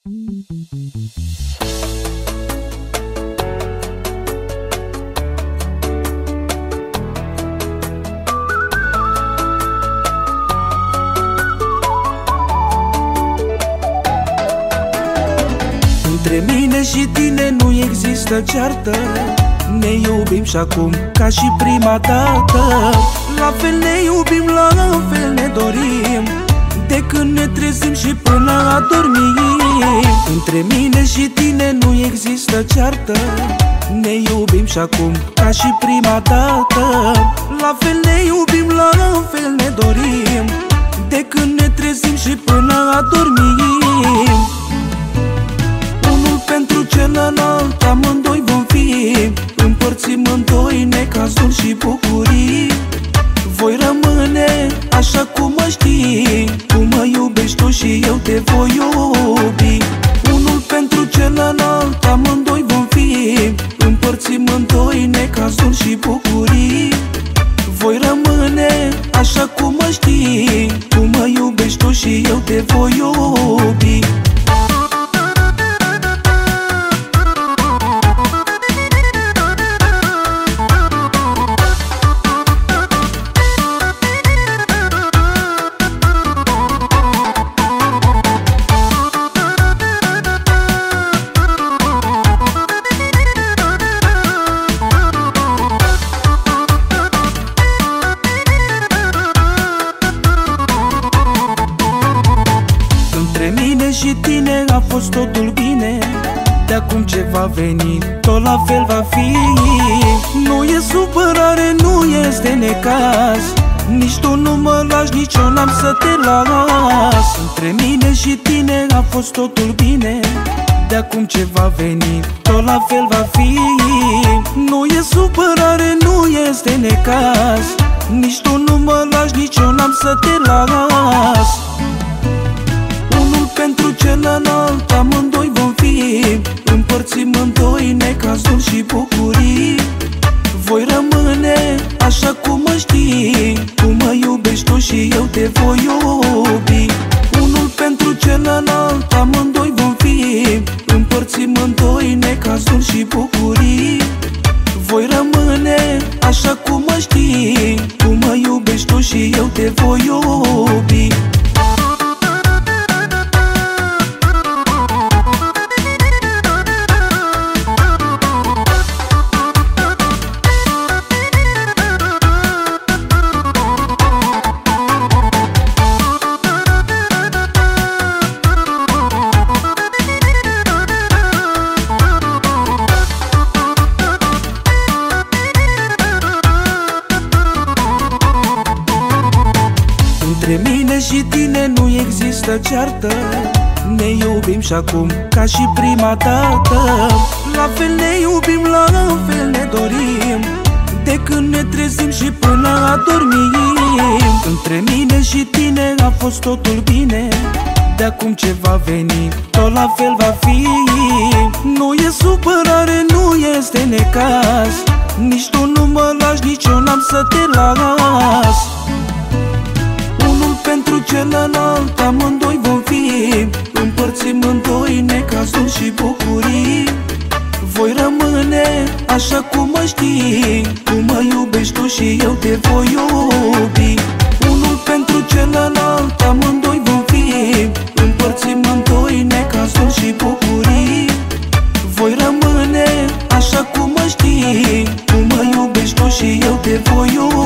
Între mine și tine nu există ceartă, ne iubim și acum ca și prima dată. La fel ne iubim, la fel ne dorim, de când ne trezim și până adormim. Între mine și tine nu există ceartă, ne iubim și acum ca și prima dată. La fel ne iubim, la fel ne dorim, de când ne trezim și până adormim. Unul pentru celălalt amândoi vom fi, împărțim în doi necazuri și bucurii. Voi rămâne așa cum mă știi, cum mă iubești tu și eu te voi iubi. Unul pentru celălalt amândoi vom fi, împărțim în doi necazuri și bucurii. Voi rămâne așa cum mă știi, cum mă iubești tu și eu te voi iubi. Între mine și tine a fost totul bine, de acum ce va veni, tot la fel va fi. Nu e supărare, nu este necaz, nici tu nu mă lași, nici eu n-am să te las. Între mine și tine a fost totul bine, de acum ce va veni, tot la fel va fi. Nu e supărare, nu este necaz, nici tu nu mă lași, nici eu n-am să te las. Unul pentru celălalt amândoi vom fi, împărțim în doi necazuri și bucurii. Voi rămâne așa cum mă știi, cum mă iubești tu și eu te voi iubi. Unul pentru celălalt amândoi vom fi, împărțim în doi necazuri și bucurii. Voi rămâne așa cum mă știi, cum mă iubești tu și eu te voi iubi. Între mine și tine nu există ceartă, ne iubim și acum ca și prima dată. La fel ne iubim, la fel ne dorim, de când ne trezim și până adormim. Între mine și tine a fost totul bine, de acum ce va veni, tot la fel va fi. Nu e supărare, nu este necaz, nici tu nu mă lași, nici eu n-am să te las. Unul pentru celălalt amândoi vom fi, împărțim în doi necazuri și bucurii. Voi rămâne așa cum mă știi, cum mă iubești tu și eu te voi iubi. Unul pentru celălalt amândoi vom fi, împărțim în doi necazuri și bucurii. Voi rămâne așa cum mă știi, cum mă iubești tu și eu te voi iubi.